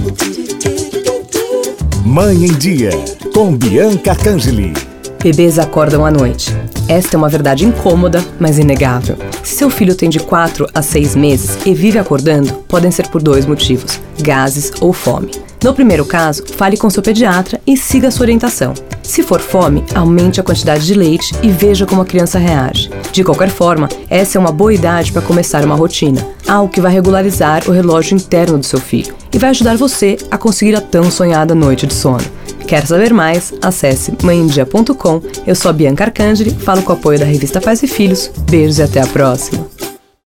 Mãe em Dia, com Bianca Arcangeli. Bebês acordam à noite. Esta é uma verdade incômoda, mas inegável. Se seu filho tem de 4 a 6 meses e vive acordando, podem ser por 2 motivos: gases ou fome. No primeiro caso, fale com seu pediatra e siga a sua orientação. Se for fome, aumente a quantidade de leite e veja como a criança reage. De qualquer forma, essa é uma boa idade para começar uma rotina, algo que vai regularizar o relógio interno do seu filho e vai ajudar você a conseguir a tão sonhada noite de sono. Quer saber mais? Acesse mãemdia.com. Eu sou a Bianca Arcangeli, falo com o apoio da revista Pais e Filhos. Beijos e até a próxima!